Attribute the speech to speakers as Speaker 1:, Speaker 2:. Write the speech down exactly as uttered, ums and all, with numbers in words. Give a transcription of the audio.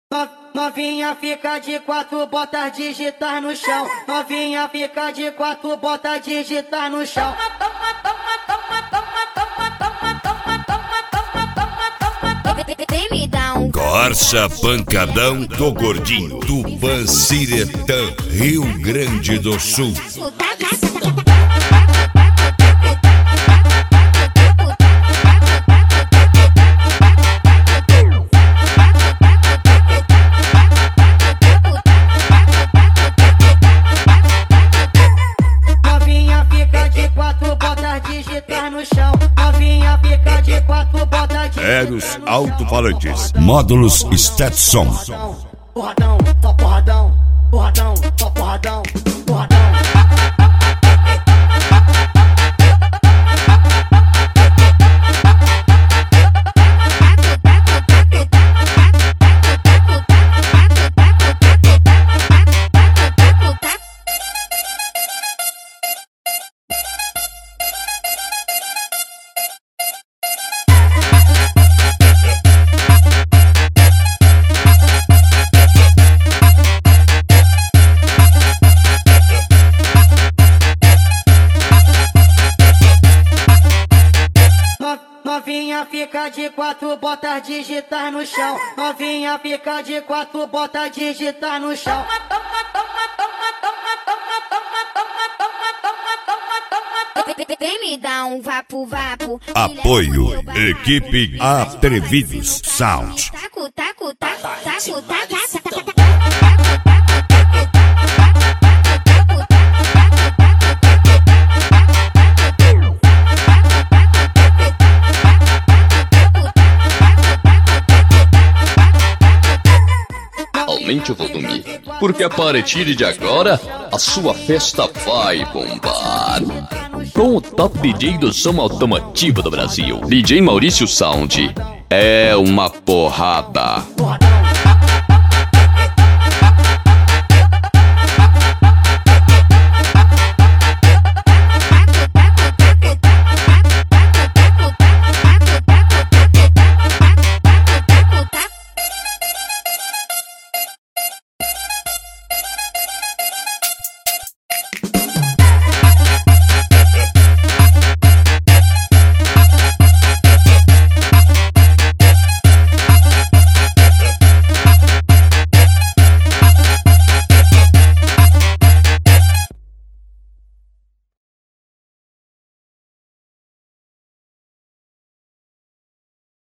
Speaker 1: Novinha fica de quatro, bota digitar no chão. Novinha fica de quatro, bota digitar no chão.
Speaker 2: Corsa Pancadão do Gordinho, Tupanciretã, Rio Grande do Sul.
Speaker 1: Novinha fica de quatro, bota digitar no chão. Novinha fica de quatro, bota digitar
Speaker 2: Eros Alto-Falantes, módulos Stetson.
Speaker 1: Porradão, só porradão, porradão, só porradão, porradão. Novinha fica de quatro, bota digitar no chão. Novinha fica de quatro, bota digitar no chão.
Speaker 3: Vem me dar um vapo vapo.
Speaker 2: Apoio, equipe Atrevidos Sound.
Speaker 3: Taco, taco, taco, taco, taco.
Speaker 4: Aumente o volume, porque a partir de agora a sua festa vai bombar. Com o top D J do som automotivo do Brasil, D J Maurício Sound, é uma porrada.